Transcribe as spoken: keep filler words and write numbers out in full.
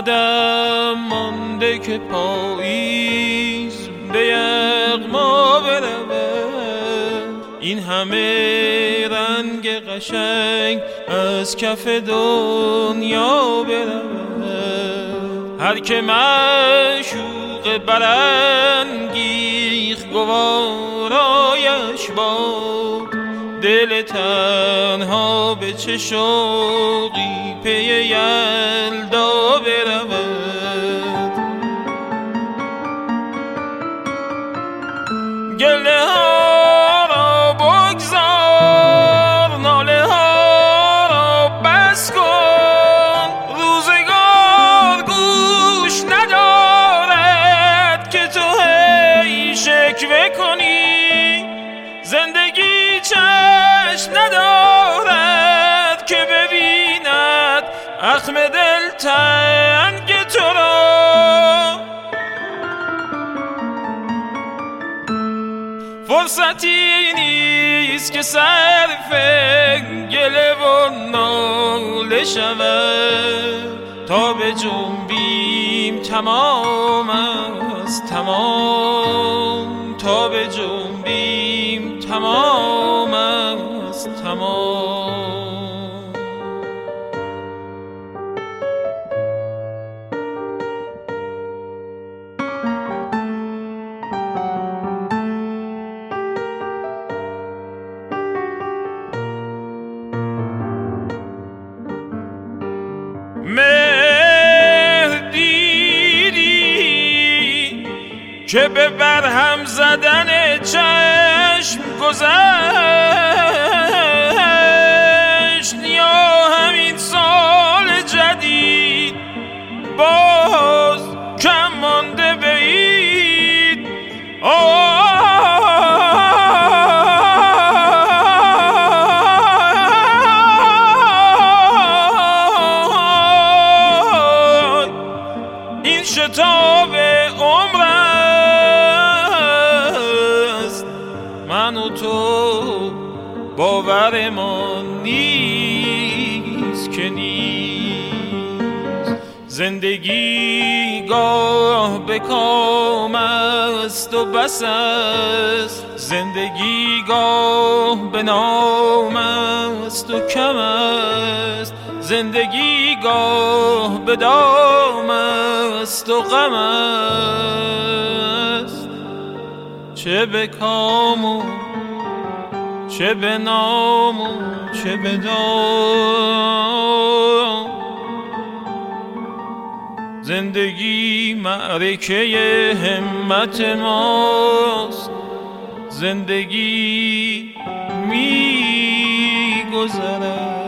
قدم مانده که پاییز به یغما برود. این همه رنگ قشنگ از کف دنیا برود. هر که معشوق برانگیخت گوارایش باد. دل تنها به چه شوقی پی یلدا برود. گله ها را بگذار، ناله ها را بس کن. روزگار گوش ندارد که تو هی شکوه کنی. زندگی چشم ندارد که ببیند اخم دل تنگ تو را. فرصتی نیست که صرف گله و ناله شود. تا به جنبیم تمام است تمام، تا به جنبیم تمام است تمام. مهر دیدی که به برهم زدن چشم گذشت، یا همین سال جدید باز کم مانده به عید. این شتاب عمر است، من و تو باورمان نیست که نیست. زندگی گاه به کام است و بس است. زندگی گاه به نام است و کم است. زندگی گاه به دام است و غم است. چه به کام و چه به نام و چه به دام. زندگی معرکه همت ماست. زندگی می گذرد